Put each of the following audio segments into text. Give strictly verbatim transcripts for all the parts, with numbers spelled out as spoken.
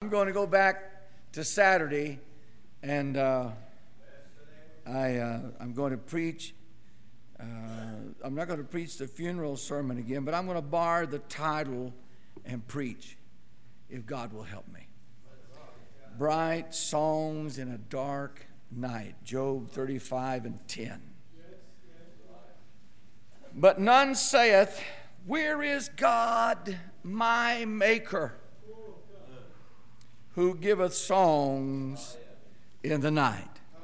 going to go back to Saturday, and uh, I, uh, I'm going to preach. Uh, I'm not going to preach the funeral sermon again, but I'm going to borrow the title and preach, if God will help me. Bright songs in a dark night, Job thirty-five and ten. But none saith, where is God my Maker, who giveth songs in the night?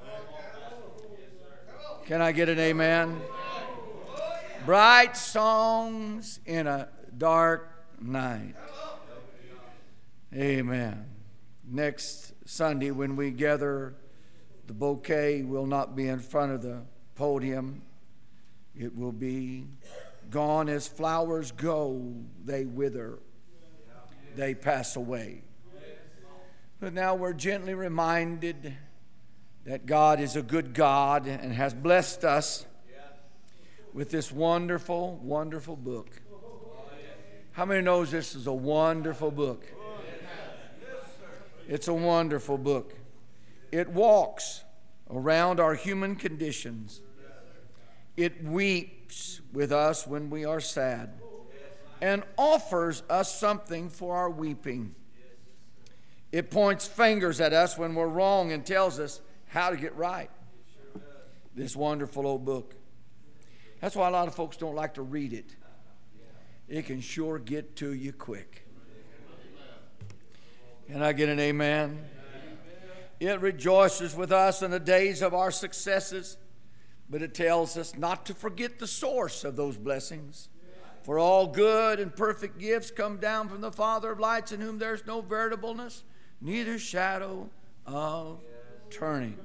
Can I get an amen? Bright songs in a dark night. Amen. Next Sunday when we gather, the bouquet will not be in front of the podium. It will be gone as flowers go, they wither, they pass away. But now we're gently reminded that God is a good God and has blessed us with this wonderful, wonderful book. How many knows this is a wonderful book? It's a wonderful book. It walks around our human conditions. It weeps with us when we are sad and offers us something for our weeping. It points fingers at us when we're wrong and tells us how to get right. This wonderful old book. That's why a lot of folks don't like to read it. It can sure get to you quick. Can I get an amen? It rejoices with us in the days of our successes, but it tells us not to forget the source of those blessings. For all good and perfect gifts come down from the Father of lights, in whom there's no variableness, neither shadow of turning.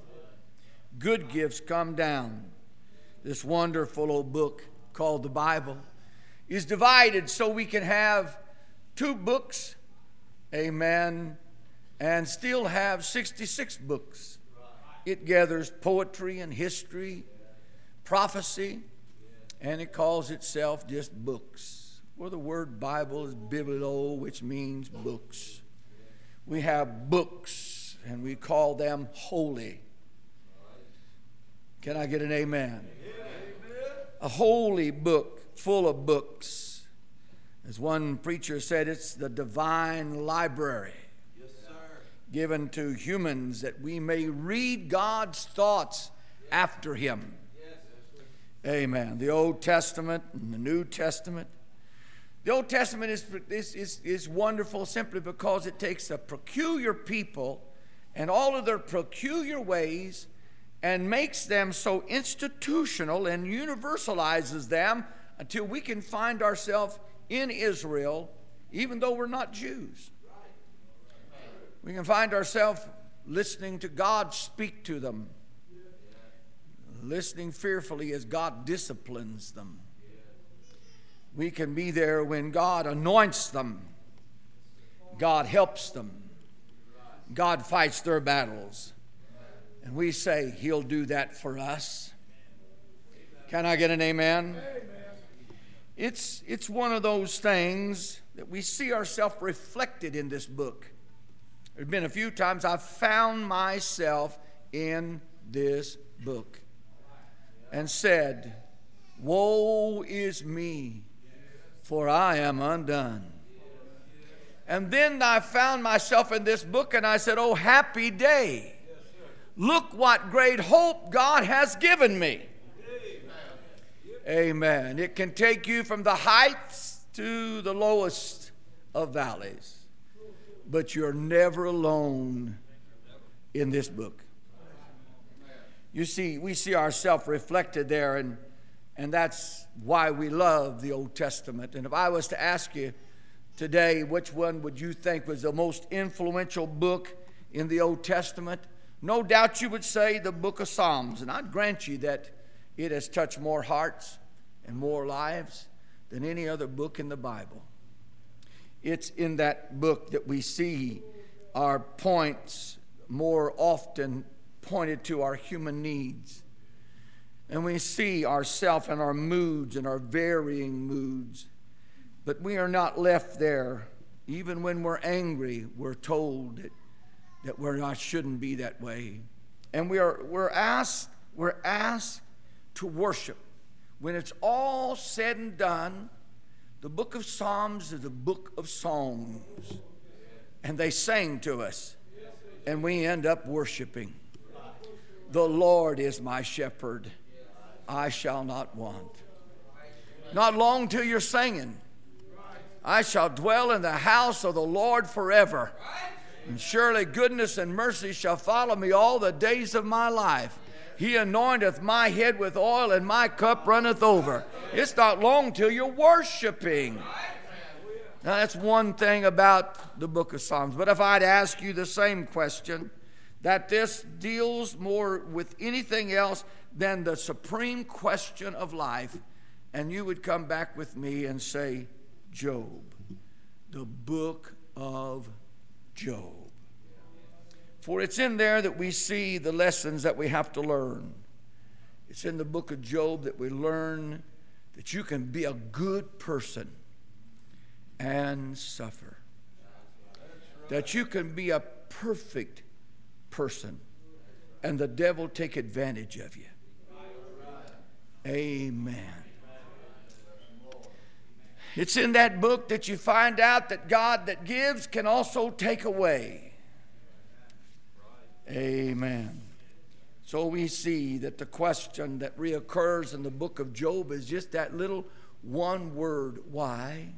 Good gifts come down. This wonderful old book called the Bible is divided so we can have two books, amen, and still have sixty-six books. It gathers poetry and history, prophecy, and it calls itself just books. Well, the word Bible is biblo, which means books. We have books, and we call them holy. Can I get an amen? A holy book full of books. As one preacher said, it's the divine library. Given to humans that we may read God's thoughts after Him. Amen. The Old Testament and the New Testament. The Old Testament is, is, is, is wonderful simply because it takes a peculiar people and all of their peculiar ways and makes them so institutional and universalizes them until we can find ourselves in Israel, even though we're not Jews. We can find ourselves listening to God speak to them, listening fearfully as God disciplines them. We can be there when God anoints them, God helps them, God fights their battles, and we say He'll do that for us. Can I get an amen? It's, it's one of those things that we see ourselves reflected in this book. There's been a few times I've found myself in this book and said, woe is me, for I am undone. And then I found myself in this book and I said, oh, happy day. Look what great hope God has given me. Amen. It can take you from the heights to the lowest of valleys. But you're never alone in this book. You see, we see ourselves reflected there, and, and that's why we love the Old Testament. And if I was to ask you today, which one would you think was the most influential book in the Old Testament? No doubt you would say the book of Psalms. And I'd grant you that it has touched more hearts and more lives than any other book in the Bible. It's in that book that we see our points more often pointed to our human needs. And we see ourselves and our moods and our varying moods. But we are not left there Even when we're angry, we're told that, that we're not, shouldn't be that way. And we are, we're asked, we're asked to worship. When it's all said and done, the book of Psalms is a book of songs. And they sang to us, and we end up worshiping. The Lord is my shepherd, I shall not want. Not long till you're singing, I shall dwell in the house of the Lord forever. And surely goodness and mercy shall follow me all the days of my life. He anointeth my head with oil, and my cup runneth over. It's not long till you're worshiping. Now, that's one thing about the book of Psalms. But if I'd ask you the same question, that this deals more with anything else than the supreme question of life, and you would come back with me and say, Job, the book of Job. For it's in there that we see the lessons that we have to learn. It's in the book of Job that we learn that you can be a good person and suffer. That you can be a perfect person and the devil take advantage of you. Amen. It's in that book that you find out that God that gives can also take away. Amen. So we see that the question that reoccurs in the book of Job is just that little one word, why?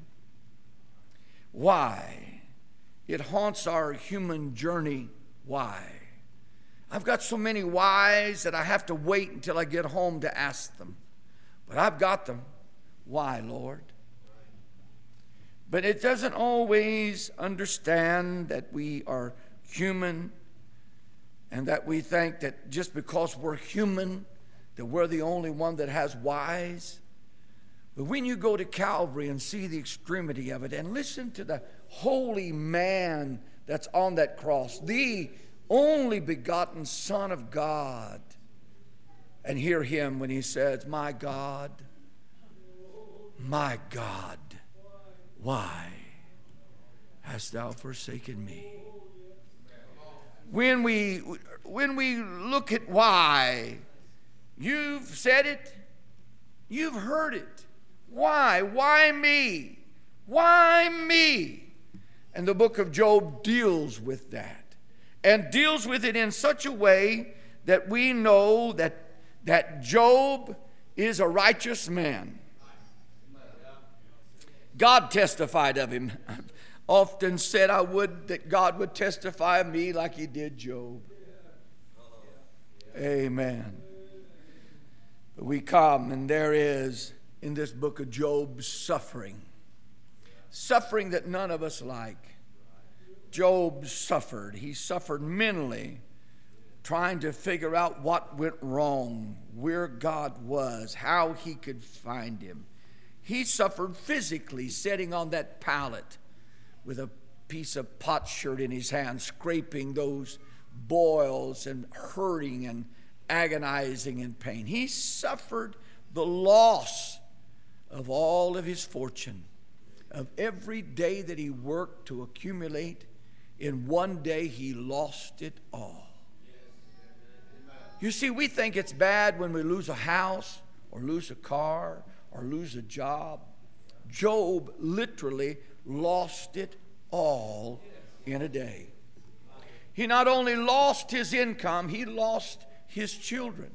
Why? It haunts our human journey, why? I've got so many whys that I have to wait until I get home to ask them. But I've got them. Why, Lord? But it doesn't always understand that we are human and that we think that just because we're human, that we're the only one that has whys. But when you go to Calvary and see the extremity of it and listen to the holy man that's on that cross, the only begotten Son of God, and hear him when he says, my God, my God, why hast thou forsaken me? When we, when we look at why, you've said it, you've heard it. Why? Why me? Why me? And the book of Job deals with that, and deals with it in such a way that we know that, that Job is a righteous man. God testified of him. I've often said I would that God would testify of me like he did Job. Amen. But we come, and there is in this book of Job suffering. Suffering that none of us like. Job suffered. He suffered mentally, trying to figure out what went wrong, where God was, how he could find him. He suffered physically, sitting on that pallet with a piece of potsherd in his hand, scraping those boils and hurting and agonizing in pain. He suffered the loss of all of his fortune, of every day that he worked to accumulate. In one day, he lost it all. You see, we think it's bad when we lose a house or lose a car or lose a job. Job literally lost it all in a day. He not only lost his income, he lost his children.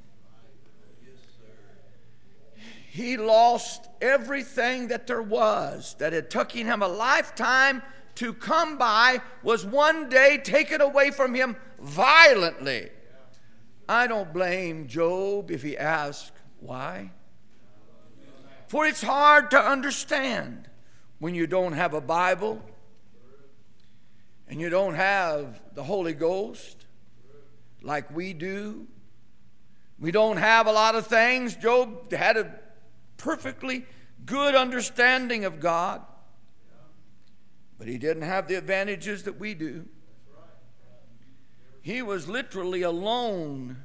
He lost everything that there was that had taken him a lifetime to come by, was one day taken away from him violently. I don't blame Job if he asks why. For it's hard to understand when you don't have a Bible and you don't have the Holy Ghost like we do. We don't have a lot of things. Job had a perfectly good understanding of God, but he didn't have the advantages that we do. He was literally alone.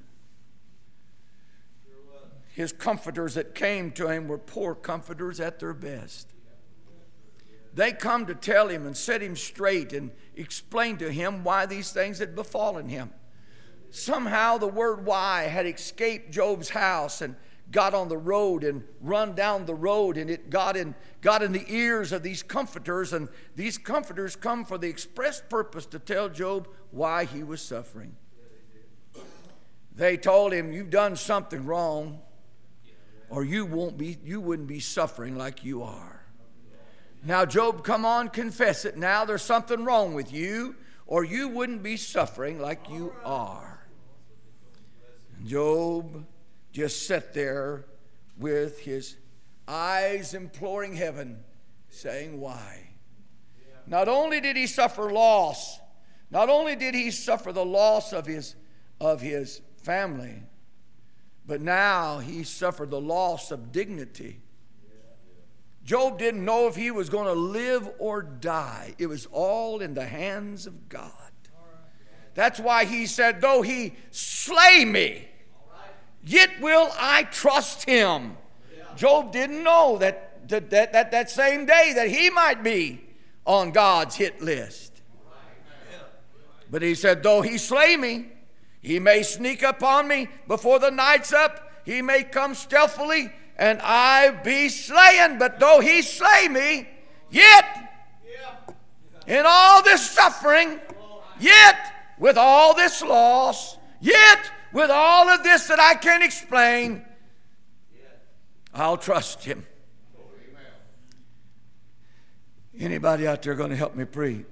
His comforters that came to him were poor comforters at their best. they come to tell him and set him straight and explain to him why these things had befallen him. Somehow the word why had escaped Job's house and got on the road and run down the road, and it got in, got in the ears of these comforters, and these comforters come for the express purpose to tell Job why he was suffering. They told him, you've done something wrong, or you won't be, you wouldn't be suffering like you are. Now, Job, come on, confess it. Now there's something wrong with you, or you wouldn't be suffering like you are. And Job just sat there with his eyes imploring heaven, saying, why? Not only did he suffer loss, not only did he suffer the loss of his, of his family, but now he suffered the loss of dignity. Job didn't know if he was going to live or die. It was all in the hands of God. That's why he said, though he slay me, yet will I trust him. Job didn't know that that, that, that that same day that he might be on God's hit list. But he said, though he slay me, he may sneak upon me before the night's up. He may come stealthily, and I be slain. But though he slay me, yet in all this suffering, yet with all this loss, yet with all of this that I can't explain, I'll trust him. Anybody out there going to help me preach?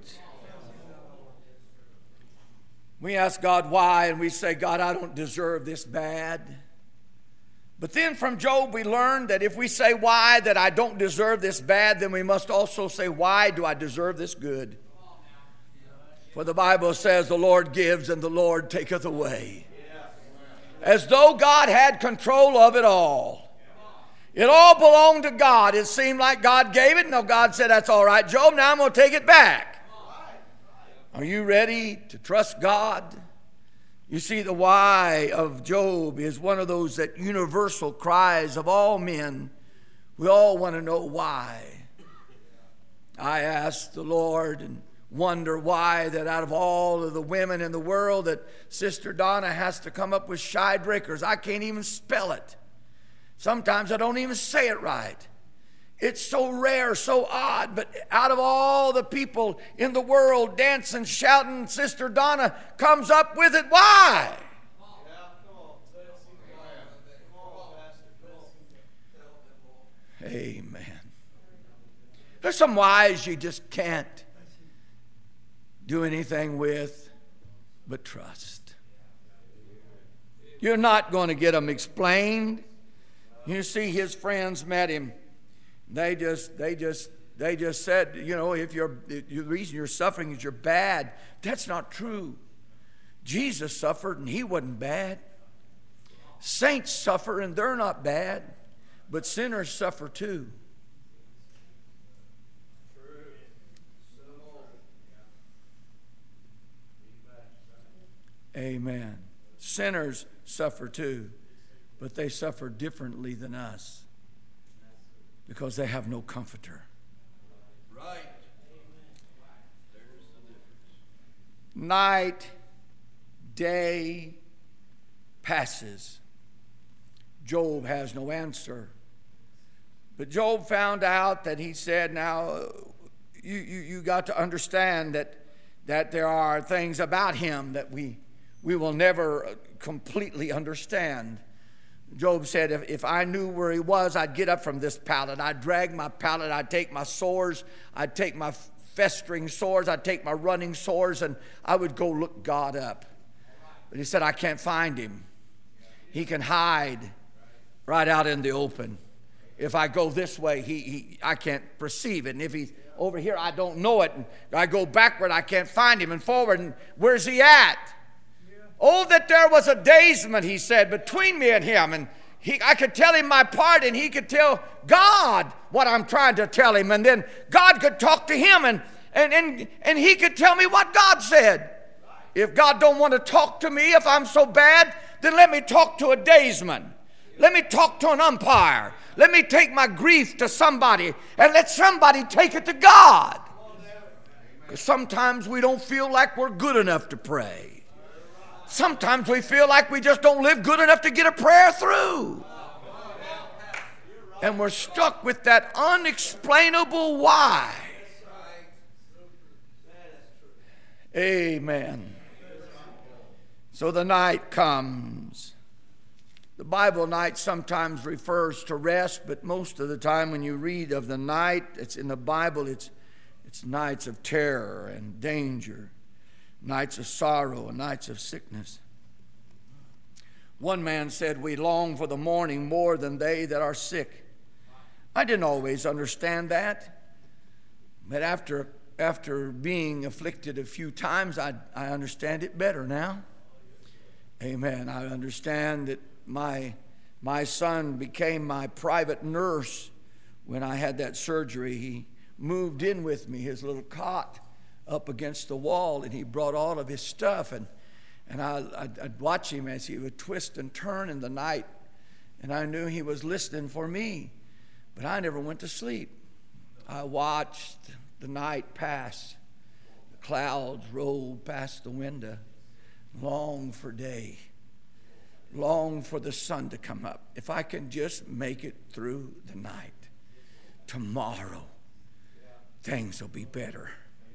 We ask God why, and we say, God, I don't deserve this bad. But then from Job we learned that if we say why, that I don't deserve this bad, then we must also say, why do I deserve this good? For the Bible says the Lord gives and the Lord taketh away. As though God had control of it all. It all belonged to God. It seemed like God gave it. No, God said, that's all right, Job, now I'm going to take it back. Are you ready to trust God? You see, the why of Job is one of those that universal cries of all men. We all want to know why. I asked the Lord and wonder why that out of all of the women in the world that Sister Donna has to come up with shy breakers. I can't even spell it. Sometimes I don't even say it right. It's so rare, so odd, but out of all the people in the world dancing, shouting, Sister Donna comes up with it. Why? Amen. There's some whys you just can't do anything with but trust. You're not going to get them explained. You see, his friends met him. They just, they just, they just said, you know, if you're, the reason you're suffering is you're bad. That's not true. Jesus suffered and he wasn't bad. Saints suffer and they're not bad, but sinners suffer too. Amen. Sinners suffer too, but they suffer differently than us. Because they have no comforter. Right. Night, day passes. Job has no answer. But Job found out that he said, now, you, you, you got to understand that, that there are things about him that we, we will never completely understand. Job said, if, if I knew where he was, I'd get up from this pallet. I'd drag my pallet. I'd take my sores. I'd take my festering sores. I'd take my running sores, and I would go look God up. But he said, I can't find him. He can hide right out in the open. If I go this way, he, he I can't perceive it. And if he's over here, I don't know it. And I go backward, I can't find him. And forward, and where's he at? Oh, that there was a daysman, he said, between me and him. And he, I could tell him my part, and he could tell God what I'm trying to tell him. And then God could talk to him, and, and, and, and he could tell me what God said. If God don't want to talk to me, if I'm so bad, then let me talk to a daysman. Let me talk to an umpire. Let me take my grief to somebody and let somebody take it to God. Because sometimes we don't feel like we're good enough to pray. Sometimes we feel like we just don't live good enough to get a prayer through. And we're stuck with that unexplainable why. Amen. So the night comes. The Bible night sometimes refers to rest, but most of the time when you read of the night, it's in the Bible, it's, it's nights of terror and danger, nights of sorrow and nights of sickness. One man said, we long for the morning more than they that are sick. I didn't always understand that, but after, after being afflicted a few times, I, I understand it better now. Amen. I understand that My, my son became my private nurse when I had that surgery. He moved in with me, his little cot up against the wall, and he brought all of his stuff. And, and I, I'd, I'd watch him as he would twist and turn in the night. And I knew he was listening for me. But I never went to sleep. I watched the night pass. The clouds rolled past the window. Longed for day. Long for the sun to come up. If I can just make it through the night, tomorrow things will be better.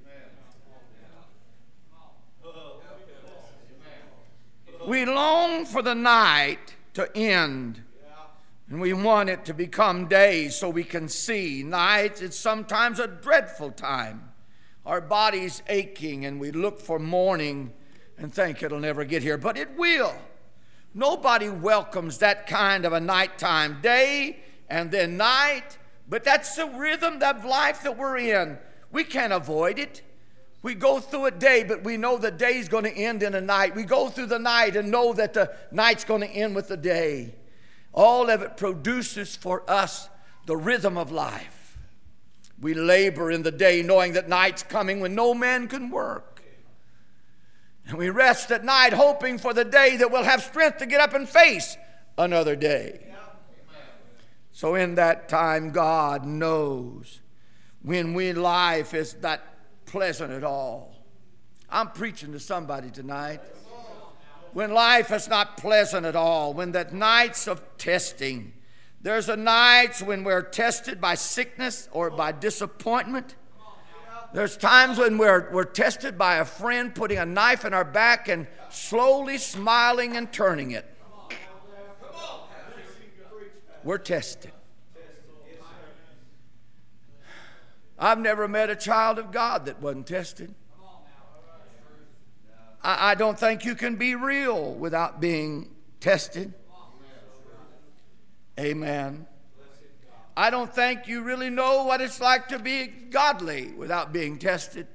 We long for the night to end, and we want it to become day so we can see. Nights, it's sometimes a dreadful time. Our body's aching, and we look for morning and think it'll never get here, but it will. Nobody welcomes that kind of a nighttime, day and then night, but that's the rhythm of life that we're in. We can't avoid it. We go through a day, but we know the day's going to end in a night. We go through the night and know that the night's going to end with the day. All of it produces for us the rhythm of life. We labor in the day knowing that night's coming when no man can work. And we rest at night hoping for the day that we'll have strength to get up and face another day. So in that time, God knows when we life is not pleasant at all. I'm preaching to somebody tonight. When life is not pleasant at all, when that nights of testing, there's a nights when we're tested by sickness or by disappointment. There's times when we're, we're tested by a friend putting a knife in our back and slowly smiling and turning it. We're tested. I've never met a child of God that wasn't tested. I, I don't think you can be real without being tested. Amen. I don't think you really know what it's like to be godly without being tested.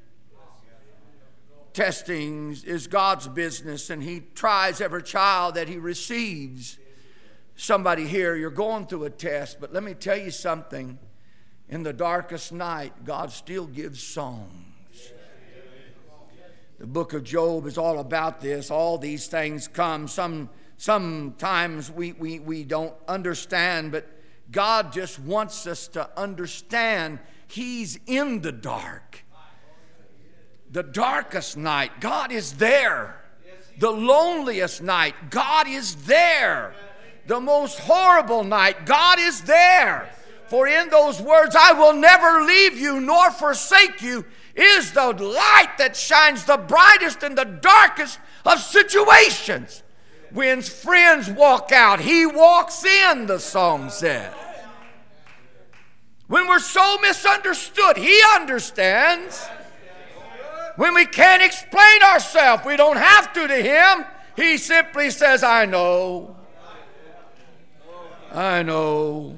Testing is God's business, and He tries every child that He receives. Somebody here, you're going through a test, but let me tell you something. In the darkest night, God still gives songs. The book of Job is all about this. All these things come. Some, sometimes we, we, we don't understand, but God just wants us to understand He's in the dark. The darkest night, God is there. The loneliest night, God is there. The most horrible night, God is there. For in those words, I will never leave you nor forsake you, is the light that shines the brightest in the darkest of situations. When friends walk out, He walks in, the song says. When we're so misunderstood, He understands. When we can't explain ourselves, we don't have to to Him. He simply says, I know. I know.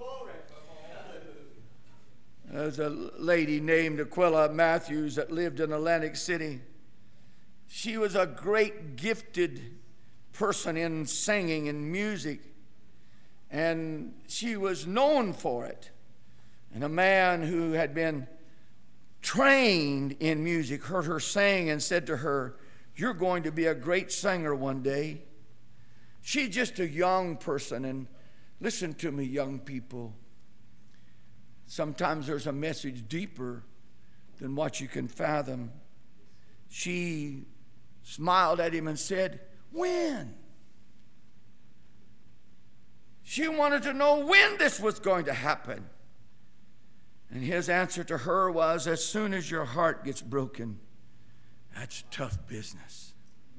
There's a lady named Aquila Matthews that lived in Atlantic City. She was a great gifted person in singing and music, and she was known for it. And a man who had been trained in music heard her sing and said to her, you're going to be a great singer one day. She's just a young person, and Listen to me, young people. Sometimes there's a message deeper than what you can fathom. She smiled at him and said, when? She wanted to know when this was going to happen. And his answer to her was, as soon as your heart gets broken. That's tough business.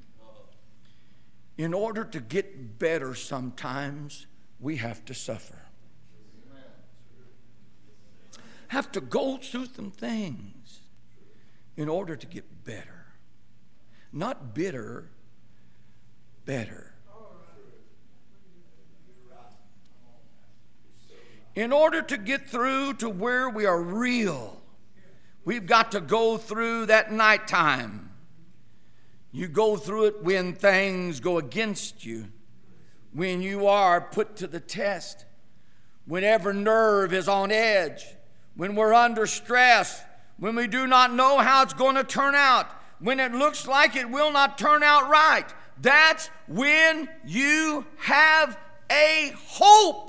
In order to get better sometimes, we have to suffer. Have to go through some things in order to get better. Not bitter, better. In order to get through to where we are real, we've got to go through that nighttime. You go through it when things go against you, when you are put to the test, when every nerve is on edge, when we're under stress, when we do not know how it's going to turn out, when it looks like it will not turn out right. That's when you have a hope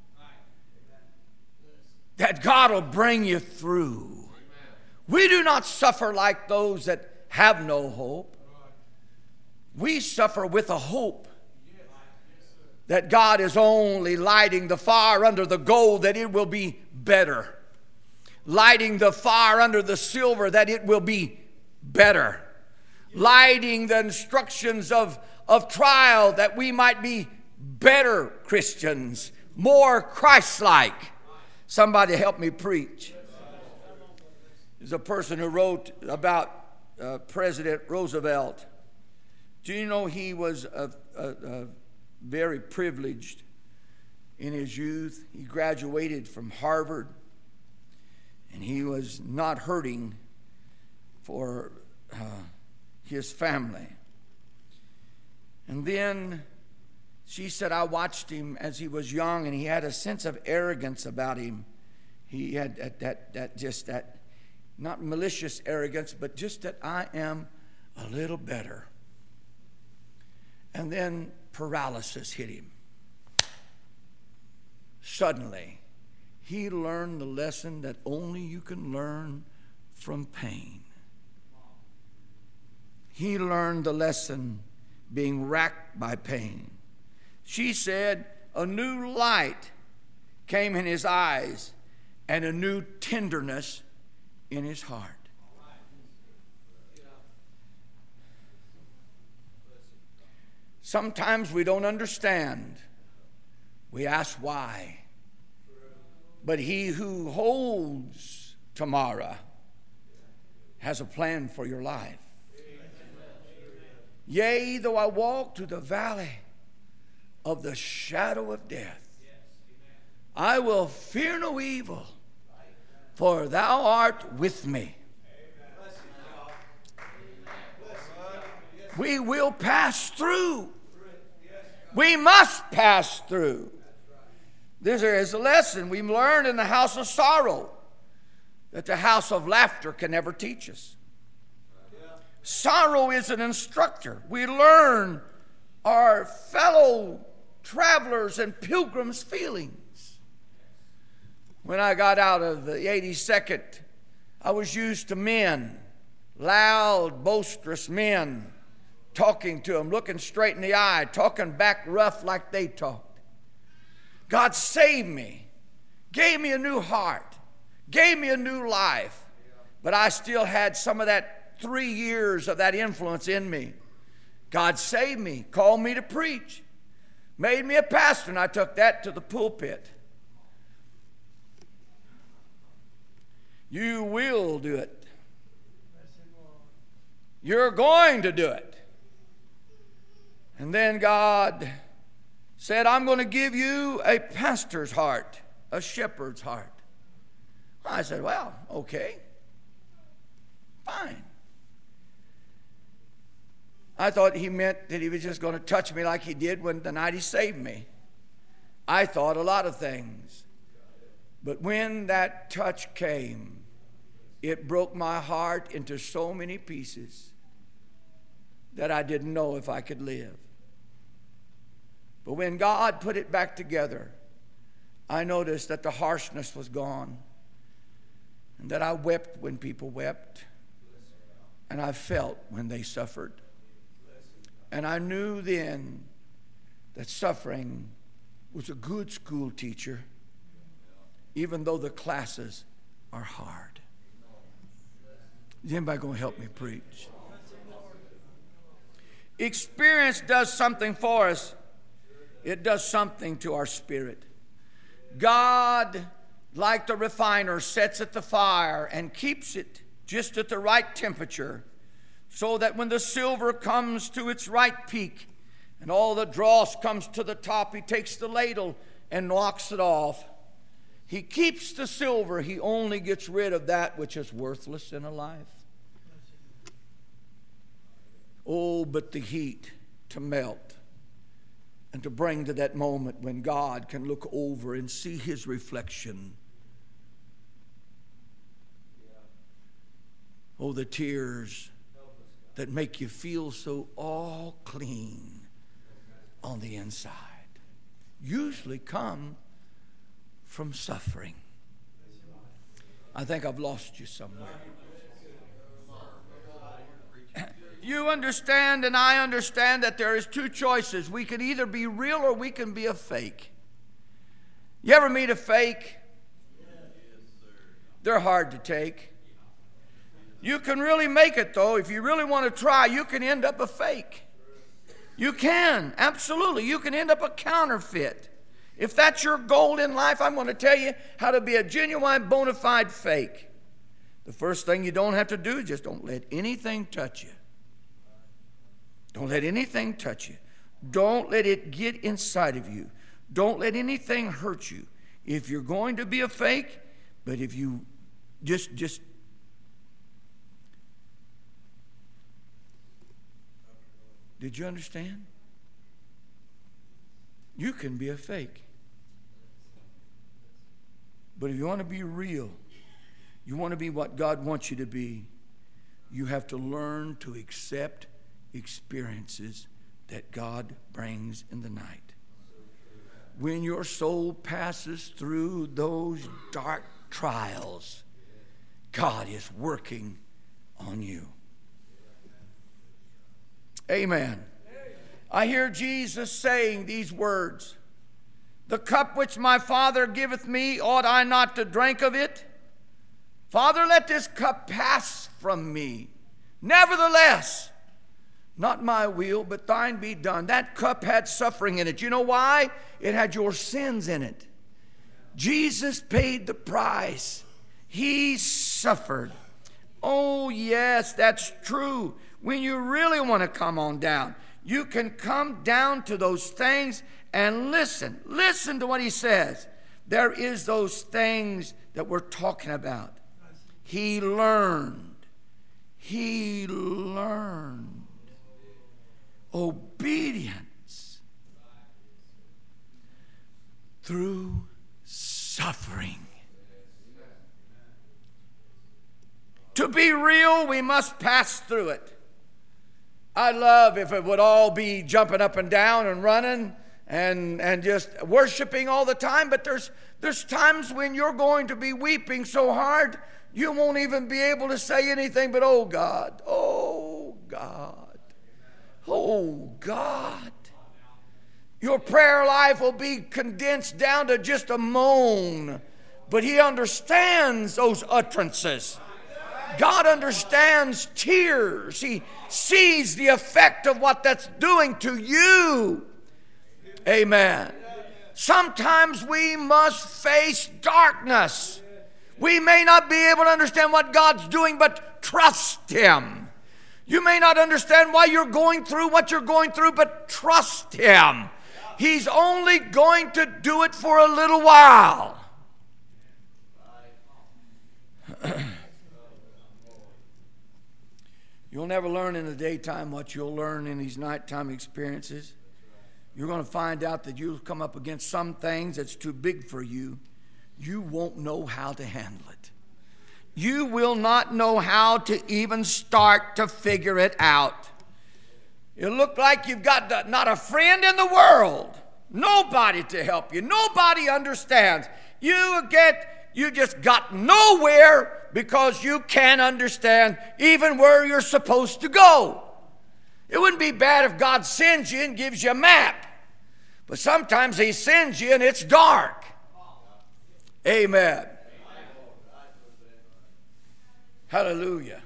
that God will bring you through. We do not suffer like those that have no hope. We suffer with a hope that God is only lighting the fire under the gold, that it will be better. Lighting the fire under the silver, that it will be better. Lighting the instructions of, of trial, that we might be better Christians, more Christ-like. Somebody help me preach. There's a person who wrote about uh, President Roosevelt. Do you know he was a, a, a very privileged in his youth? He graduated from Harvard, and he was not hurting for uh, his family. And then she said, I watched him as he was young, and he had a sense of arrogance about him. He had that, that, that just that, not malicious arrogance, but just that I am a little better. And then paralysis hit him. Suddenly, he learned the lesson that only you can learn from pain. He learned the lesson being racked by pain. She said a new light came in his eyes and a new tenderness in his heart. Sometimes we don't understand. We ask why. But he who holds tomorrow has a plan for your life. Yea, though I walk through the valley of the shadow of death, I will fear no evil, for thou art with me. We will pass through. We must pass through. This is a lesson we learned in the house of sorrow that the house of laughter can never teach us. Sorrow is an instructor. We learn our fellow travelers and pilgrims' feelings. When I got out of the eighty-second, I was used to men, loud, boisterous men, talking to them, looking straight in the eye, talking back rough like they talked. God saved me, gave me a new heart, gave me a new life, but I still had some of that three years of that influence in me. God saved me, called me to preach, made me a pastor, and I took that to the pulpit. You will do it. You're going to do it. And then God said, I'm going to give you a pastor's heart, a shepherd's heart. I said, well, okay, fine. I thought he meant that he was just going to touch me like he did when the night he saved me. I thought a lot of things. But when that touch came, it broke my heart into so many pieces that I didn't know if I could live. But when God put it back together, I noticed that the harshness was gone, and that I wept when people wept, and I felt when they suffered. And I knew then that suffering was a good school teacher, even though the classes are hard. Is anybody going to help me preach? Experience does something for us. It does something to our spirit. God, like the refiner, sets at the fire and keeps it just at the right temperature, so that when the silver comes to its right peak and all the dross comes to the top, he takes the ladle and knocks it off. He keeps the silver. He only gets rid of that which is worthless in a life. Oh, but the heat to melt and to bring to that moment when God can look over and see his reflection. Oh, the tears that make you feel so all clean on the inside usually come from suffering. I think I've lost you somewhere. You understand and I understand that there is two choices. We can either be real or we can be a fake. You ever meet a fake? They're hard to take. You can really make it, though. If you really want to try, you can end up a fake. You can, absolutely. You can end up a counterfeit. If that's your goal in life, I'm going to tell you how to be a genuine, bona fide fake. The first thing you don't have to do is just don't let anything touch you. Don't let anything touch you. Don't let it get inside of you. Don't let anything hurt you. If you're going to be a fake, but if you just, just, did you understand? You can be a fake. But if you want to be real, you want to be what God wants you to be, you have to learn to accept experiences that God brings in the night. When your soul passes through those dark trials, God is working on you. Amen. I hear Jesus saying these words: the cup which my Father giveth me, ought I not to drink of it? Father, let this cup pass from me. Nevertheless, not my will, but thine be done. That cup had suffering in it. You know why? It had your sins in it. Jesus paid the price. He suffered. Oh, yes, that's true. When you really want to come on down, you can come down to those things and listen. Listen to what he says. There is those things that we're talking about. He learned. He learned obedience through suffering. To be real, we must pass through it. I'd love if it would all be jumping up and down and running and, and just worshiping all the time, but there's, there's times when you're going to be weeping so hard you won't even be able to say anything but, oh God, oh God, oh God. Your prayer life will be condensed down to just a moan, but he understands those utterances. God understands tears. He sees the effect of what that's doing to you. Amen. Sometimes we must face darkness. We may not be able to understand what God's doing, but trust him. You may not understand why you're going through what you're going through, but trust him. He's only going to do it for a little while. You'll never learn in the daytime what you'll learn in these nighttime experiences. You're going to find out that you'll come up against some things that's too big for you. You won't know how to handle it. You will not know how to even start to figure it out. It'll look like you've got not a friend in the world. nobody to help you. Nobody understands. You get, you just got nowhere because you can't understand even where you're supposed to go. It wouldn't be bad if God sends you and gives you a map. But sometimes he sends you and it's dark. Amen. Hallelujah.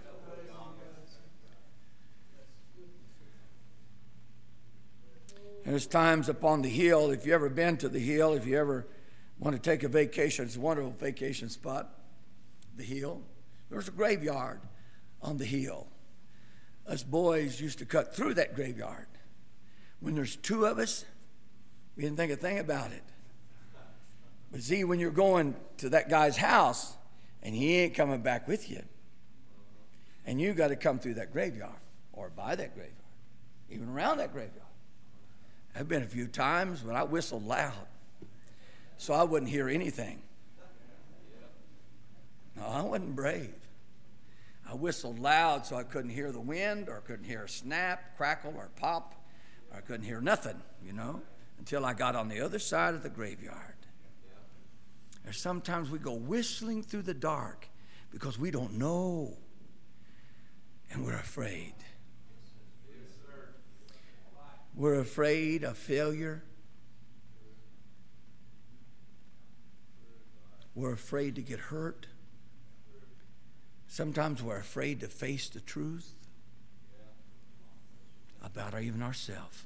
There's times upon the hill, if you've ever been to the hill, if you ever want to take a vacation, it's a wonderful vacation spot, the hill. There's a graveyard on the hill. Us boys used to cut through that graveyard. When there's two of us, we didn't think a thing about it. But see, when you're going to that guy's house and he ain't coming back with you, and you got to come through that graveyard or by that graveyard, even around that graveyard. I've been a few times when I whistled loud so I wouldn't hear anything. No, I wasn't brave. I whistled loud so I couldn't hear the wind, or couldn't hear a snap, crackle, or pop, or I couldn't hear nothing, you know, until I got on the other side of the graveyard. Or sometimes we go whistling through the dark because we don't know, and we're afraid. We're afraid of failure. We're afraid to get hurt. Sometimes we're afraid to face the truth about our, even ourselves.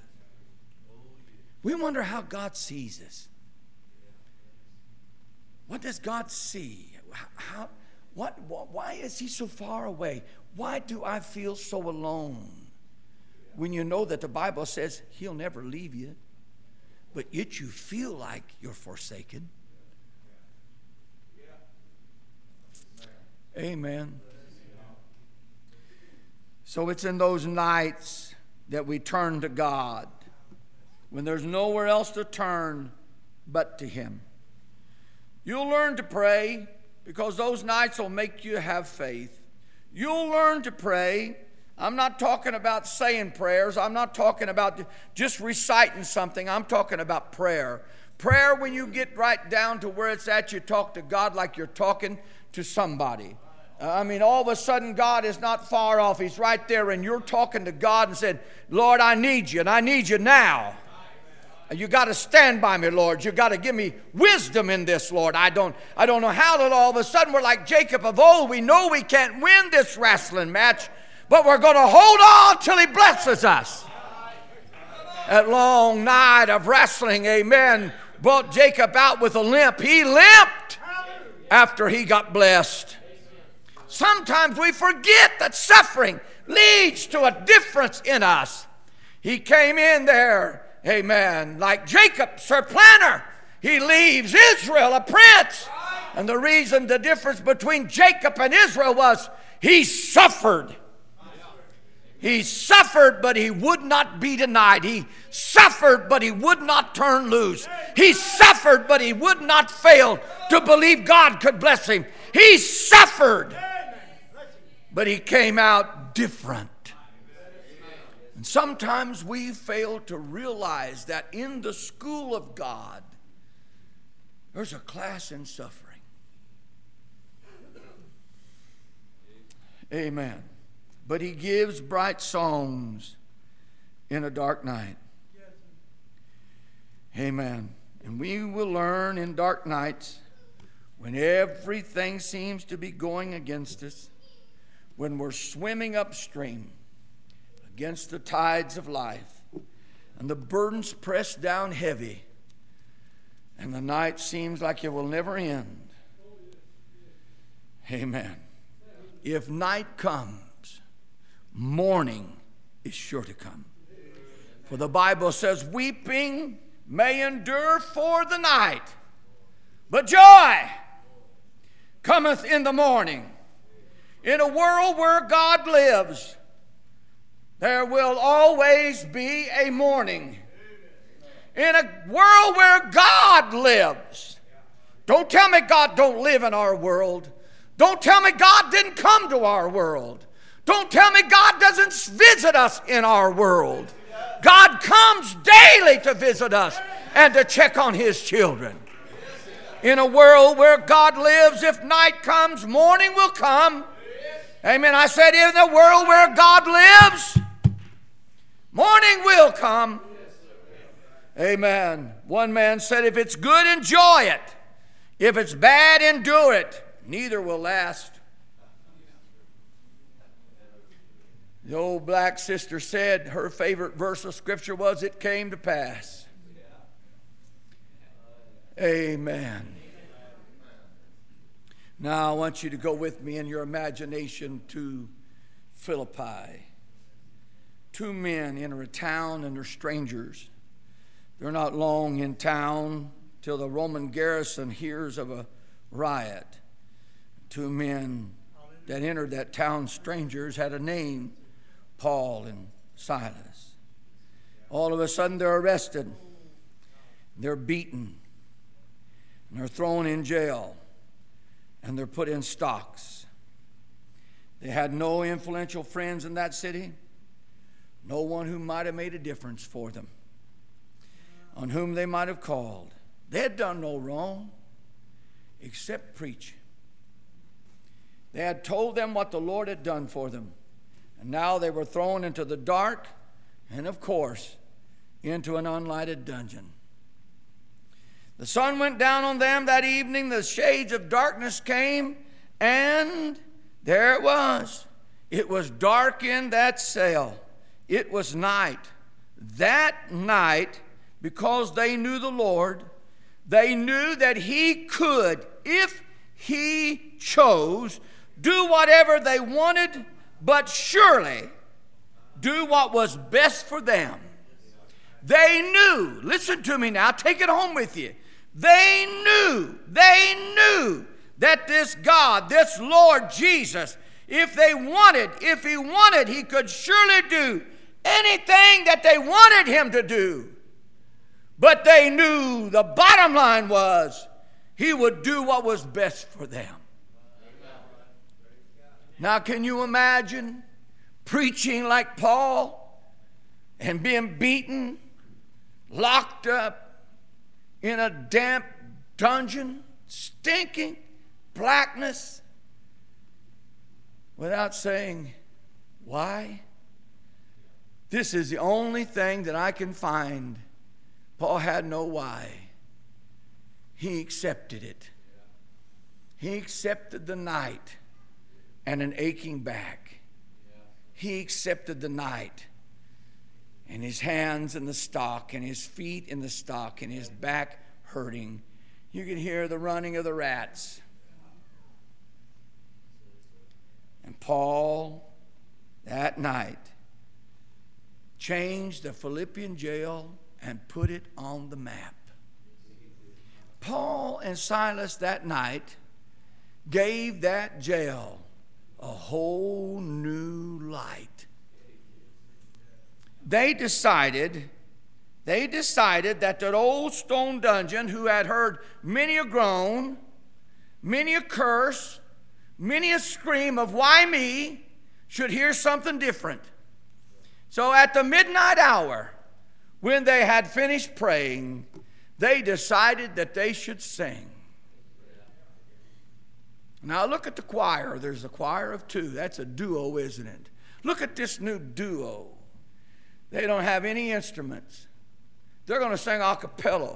We wonder how God sees us. What does God see? How, what, why is he so far away? Why do I feel so alone? When you know that the Bible says he'll never leave you, but yet you feel like you're forsaken. Amen. So it's in those nights that we turn to God, when there's nowhere else to turn but to him. You'll learn to pray because those nights will make you have faith. You'll learn to pray. I'm not talking about saying prayers. I'm not talking about just reciting something. I'm talking about prayer. Prayer, when you get right down to where it's at, you talk to God like you're talking to somebody. Uh, I mean, all of a sudden, God is not far off. He's right there, and you're talking to God and saying, Lord, I need you, and I need you now. You got to stand by me, Lord. You got to give me wisdom in this, Lord. I don't, I don't know how that all of a sudden we're like Jacob of old. We know we can't win this wrestling match, but we're going to hold on till he blesses us. That long night of wrestling, amen, brought Jacob out with a limp. He limped after he got blessed. Sometimes we forget that suffering leads to a difference in us. He came in there, amen, like Jacob, supplanter. He leaves Israel a prince. And the reason, the difference between Jacob and Israel was he suffered. He suffered, but he would not be denied. He suffered, but he would not turn loose. He suffered, but he would not fail to believe God could bless him. He suffered, but he came out different. And sometimes we fail to realize that in the school of God, there's a class in suffering. Amen. But he gives bright songs in a dark night. Amen. And we will learn in dark nights, when everything seems to be going against us, when we're swimming upstream against the tides of life, and the burdens press down heavy, and the night seems like it will never end. Amen. If night comes, morning is sure to come. For the Bible says, weeping may endure for the night, but joy cometh in the morning. In a world where God lives, there will always be a morning. In a world where God lives, don't tell me God don't live in our world. Don't tell me God didn't come to our world. Don't tell me God doesn't visit us in our world. God comes daily to visit us and to check on His children. In a world where God lives, if night comes, morning will come. Amen. I said, in a world where God lives, morning will come. Amen. One man said, if it's good, enjoy it. If it's bad, endure it. Neither will last. The old black sister said her favorite verse of Scripture was, it came to pass. Amen. Now I want you to go with me in your imagination to Philippi. Two men enter a town and they're strangers. They're not long in town till the Roman garrison hears of a riot. Two men that entered that town, strangers, had a name, Paul and Silas. All of a sudden they're arrested. They're beaten. And they're thrown in jail. And they're put in stocks. They had no influential friends in that city. No one who might have made a difference for them. On whom they might have called. They had done no wrong except preach. They had told them what the Lord had done for them. And now they were thrown into the dark and, of course, into an unlighted dungeon. The sun went down on them that evening. The shades of darkness came, and there it was. It was dark in that cell. It was night. That night, because they knew the Lord, they knew that He could, if He chose, do whatever they wanted, but surely do what was best for them. They knew, listen to me now, take it home with you. They knew, they knew that this God, this Lord Jesus, if they wanted, if He wanted, He could surely do anything that they wanted Him to do. But they knew the bottom line was He would do what was best for them. Now, can you imagine preaching like Paul and being beaten, locked up in a damp dungeon, stinking blackness, without saying, why? This is the only thing that I can find. Paul had no why. He accepted it. He accepted the night and an aching back. He accepted the night and his hands in the stock and his feet in the stock and his back hurting. You could hear the running of the rats. And Paul, that night, changed the Philippian jail and put it on the map. Paul and Silas that night gave that jail a whole new light. They decided, they decided that that old stone dungeon, who had heard many a groan, many a curse, many a scream of why me, should hear something different. So at the midnight hour, when they had finished praying, they decided that they should sing. Now look at the choir. There's a choir of two. That's a duo, isn't it? Look at this new duo. They don't have any instruments. They're going to sing a cappella.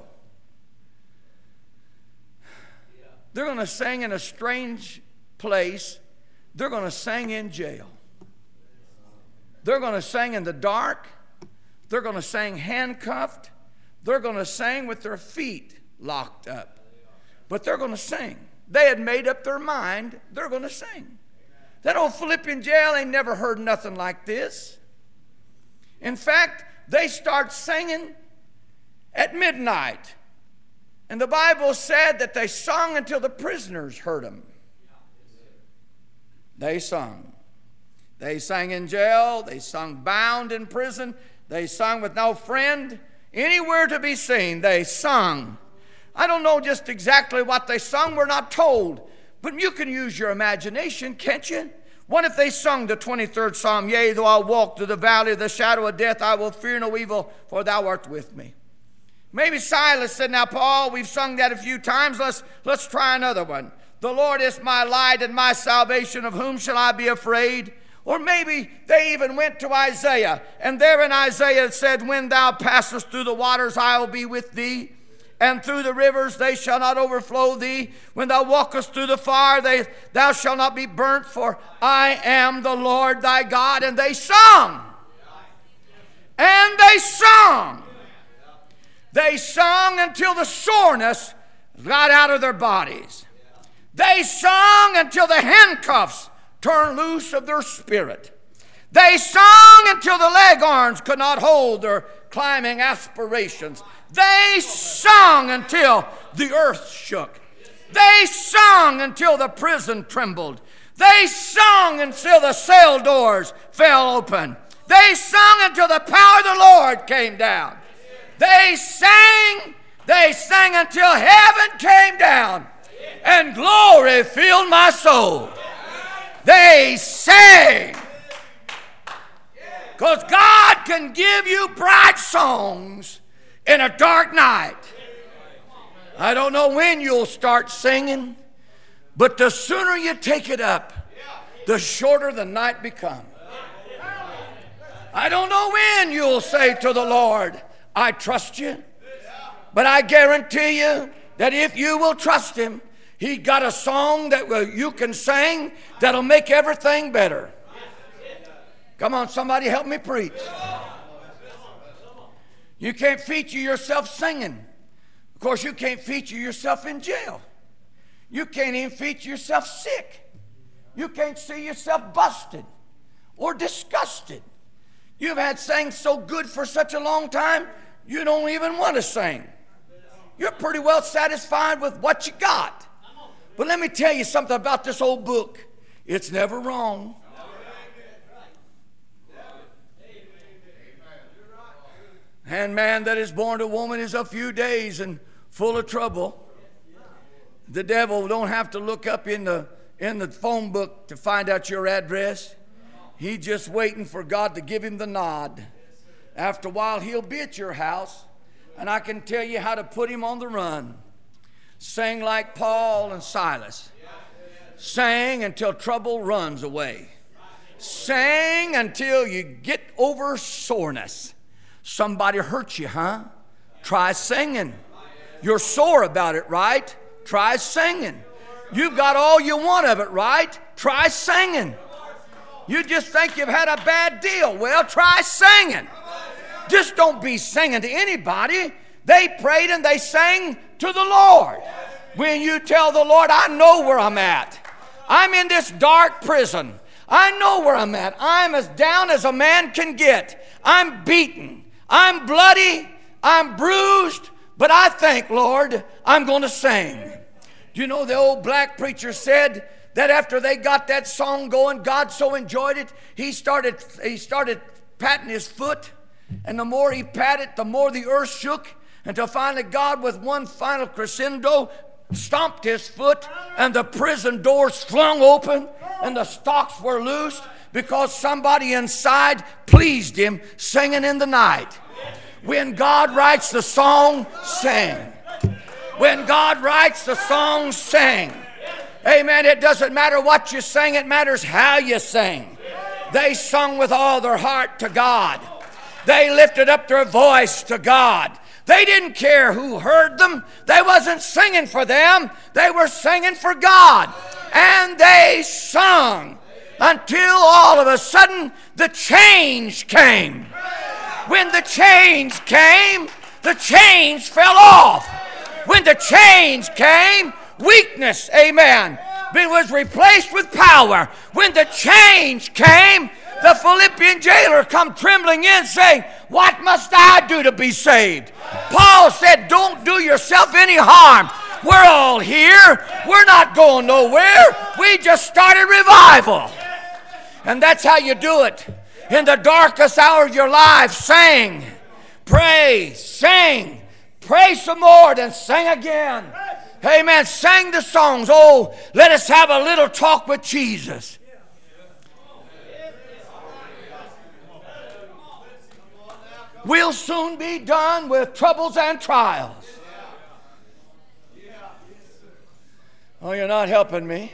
They're going to sing in a strange place. They're going to sing in jail. They're going to sing in the dark. They're going to sing handcuffed. They're going to sing with their feet locked up. But they're going to sing. They had made up their mind. They're going to sing. That old Philippian jail ain't never heard nothing like this. In fact, they start singing at midnight. And the Bible said that they sung until the prisoners heard them. They sung. They sang in jail. They sung bound in prison. They sung with no friend anywhere to be seen. They sung. I don't know just exactly what they sung. We're not told. But you can use your imagination, can't you? What if they sung the twenty-third Psalm? Yea, though I walk through the valley of the shadow of death, I will fear no evil, for thou art with me. Maybe Silas said, now, Paul, we've sung that a few times. Let's, let's try another one. The Lord is my light and my salvation. Of whom shall I be afraid? Or maybe they even went to Isaiah. And there in Isaiah it said, when thou passest through the waters, I will be with thee. And through the rivers, they shall not overflow thee. When thou walkest through the fire, they, thou shalt not be burnt, for I am the Lord thy God. And they sung. And they sung. They sung until the soreness got out of their bodies. They sung until the handcuffs turned loose of their spirit. They sung until the leg arms could not hold their climbing aspirations. They sung until the earth shook. They sung until the prison trembled. They sung until the cell doors fell open. They sung until the power of the Lord came down. They sang, they sang until heaven came down and glory filled my soul. They sang. Because God can give you bright songs in a dark night. I don't know when you'll start singing, but the sooner you take it up, the shorter the night becomes. I don't know when you'll say to the Lord, I trust you. But I guarantee you that if you will trust him, he got a song that you can sing that'll make everything better. Come on, somebody help me preach. You can't feature yourself singing. Of course, you can't feature yourself in jail. You can't even feature yourself sick. You can't see yourself busted or disgusted. You've had sang so good for such a long time, you don't even want to sing. You're pretty well satisfied with what you got. But let me tell you something about this old book. It's never wrong. And man that is born to woman is a few days and full of trouble. The devil don't have to look up in the in the phone book to find out your address. He's just waiting for God to give him the nod. After a while, he'll be at your house, and I can tell you how to put him on the run. Sing like Paul and Silas. Sing until trouble runs away. Sing until you get over soreness. Somebody hurt you, huh? Try singing. You're sore about it, right? Try singing. You've got all you want of it, right? Try singing. You just think you've had a bad deal. Well, try singing. Just don't be singing to anybody. They prayed and they sang to the Lord. When you tell the Lord, I know where I'm at. I'm in this dark prison. I know where I'm at. I'm as down as a man can get. I'm beaten. I'm bloody. I'm bruised. But I think, Lord, I'm going to sing. You know, the old black preacher said that after they got that song going, God so enjoyed it, he started, he started patting his foot. And the more he patted, the more the earth shook, until finally God, with one final crescendo, stomped his foot, and the prison doors flung open, and the stocks were loosed, because somebody inside pleased him singing in the night. When God writes the song, sing. When God writes the song, sing. Amen. It doesn't matter what you sing, it matters how you sing. They sung with all their heart to God. They lifted up their voice to God. They didn't care who heard them. They wasn't singing for them. They were singing for God. And they sung until all of a sudden the change came. When the change came, the chains fell off. When the change came, weakness, amen, it was replaced with power. When the change came, the Philippian jailer come trembling in saying, what must I do to be saved? Paul said, don't do yourself any harm. We're all here. We're not going nowhere. We just started revival. And that's how you do it. In the darkest hour of your life, sing, pray, sing, pray some more, then sing again. Amen. Sing the songs. Oh, let us have a little talk with Jesus. We'll soon be done with troubles and trials. Oh, you're not helping me.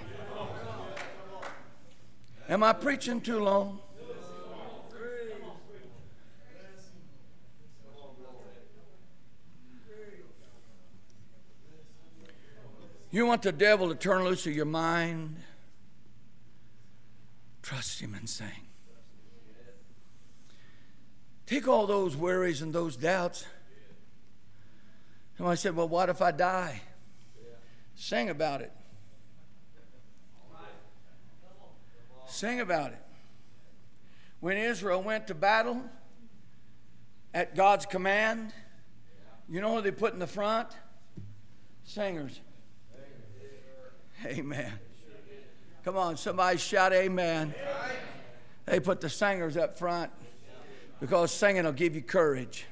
Am I preaching too long? You want the devil to turn loose of your mind? Trust him and sing. Take all those worries and those doubts. And I said, well, what if I die? Sing about it. Sing about it. When Israel went to battle at God's command, you know who they put in the front? Singers. Amen. Come on, somebody shout amen. They put the singers up front because singing will give you courage.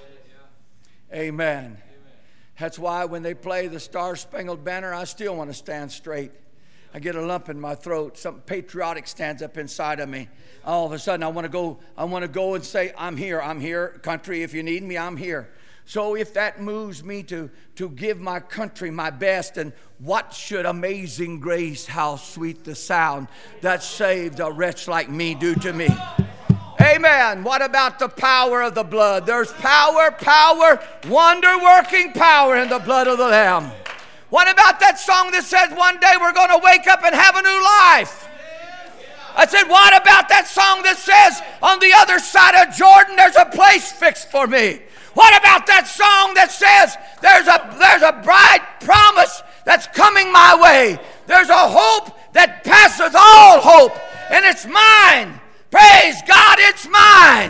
Amen. That's why when they play the Star-Spangled Banner, I still want to stand straight. I get a lump in my throat. Something patriotic stands up inside of me. All of a sudden, I want to go. I want to go and say, "I'm here. I'm here, country. If you need me, I'm here." So if that moves me to, to give my country my best, and what should Amazing Grace, how sweet the sound that saved a wretch like me, do to me? Amen. What about the power of the blood? There's power, power, wonder-working power in the blood of the Lamb. What about that song that says one day we're going to wake up and have a new life? I said, what about that song that says on the other side of Jordan there's a place fixed for me? What about that song that says there's a, there's a bright promise that's coming my way? There's a hope that passeth all hope, and it's mine. Praise God, it's mine.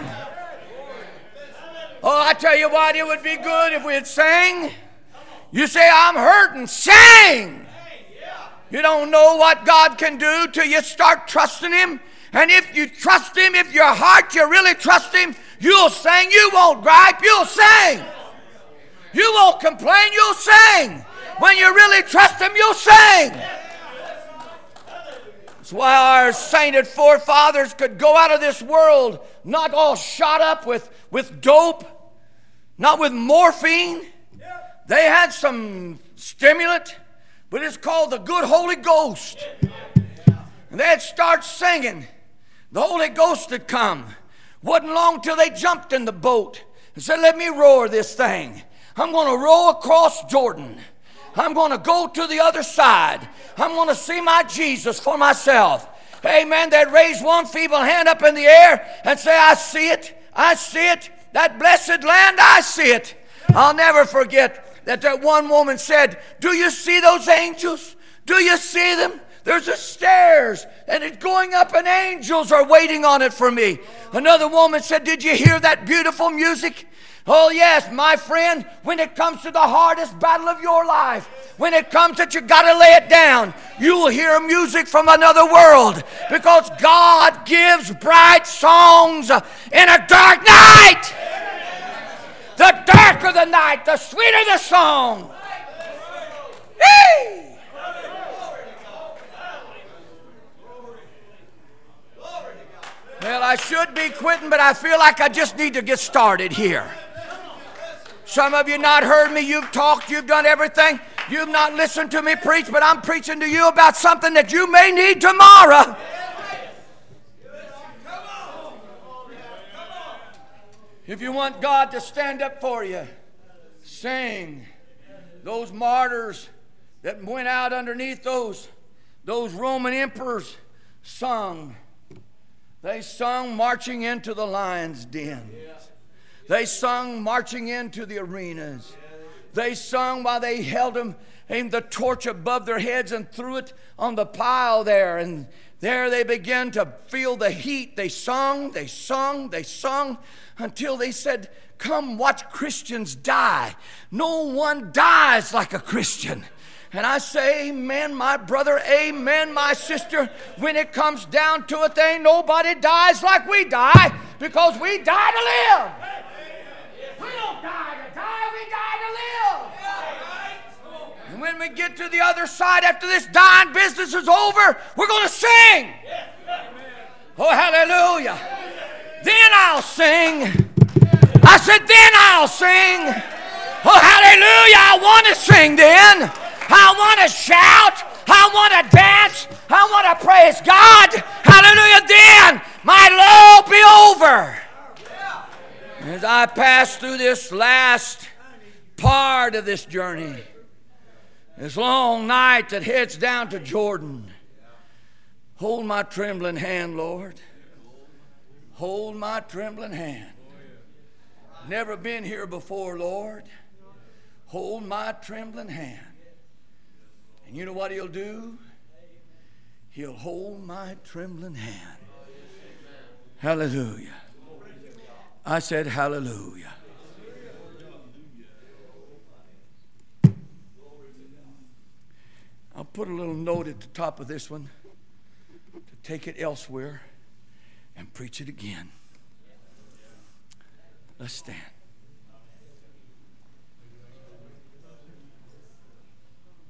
Oh, I tell you what, it would be good if we'd sing. You say, I'm hurting. Sing. You don't know what God can do till you start trusting Him. And if you trust Him, if your heart, you really trust Him, you'll sing. You won't gripe. You'll sing. You won't complain. You'll sing. When you really trust Him, you'll sing. That's why our sainted forefathers could go out of this world not all shot up with, with dope, not with morphine. They had some stimulant, but it's called the good Holy Ghost. And they'd start singing. The Holy Ghost had come. Wasn't long till they jumped in the boat and said, let me roar this thing. I'm going to row across Jordan. I'm going to go to the other side. I'm going to see my Jesus for myself. Amen. They'd raise one feeble hand up in the air and say, I see it. I see it. That blessed land, I see it. I'll never forget that that one woman said, do you see those angels? Do you see them? There's a stairs, and it's going up, and angels are waiting on it for me. Another woman said, did you hear that beautiful music? Oh, yes, my friend, when it comes to the hardest battle of your life, when it comes that you got to lay it down, you will hear music from another world, because God gives bright songs in a dark night. The darker the night, the sweeter the song. Hey! Well, I should be quitting, but I feel like I just need to get started here. Some of you not heard me. You've talked. You've done everything. You've not listened to me preach, but I'm preaching to you about something that you may need tomorrow. If you want God to stand up for you, sing. Those martyrs that went out underneath those, those Roman emperors sung. They sung marching into the lion's den. They sung marching into the arenas. They sung while they held them, aimed the torch above their heads and threw it on the pile there. And there they began to feel the heat. They sung, they sung, they sung until they said, come watch Christians die. No one dies like a Christian. And I say, amen, my brother, amen, my sister. When it comes down to it, there ain't nobody dies like we die, because we die to live. We don't die to die, we die to live. And when we get to the other side after this dying business is over, we're going to sing. Oh, hallelujah. Then I'll sing. I said, then I'll sing. Oh, hallelujah. I want to sing then. I want to shout. I want to dance. I want to praise God. Hallelujah. Then my load be over. As I pass through this last part of this journey, this long night that heads down to Jordan, hold my trembling hand, Lord. Hold my trembling hand. Never been here before, Lord. Hold my trembling hand. And you know what He'll do? He'll hold my trembling hand. Hallelujah. I said hallelujah. I'll put a little note at the top of this one to take it elsewhere and preach it again. Let's stand.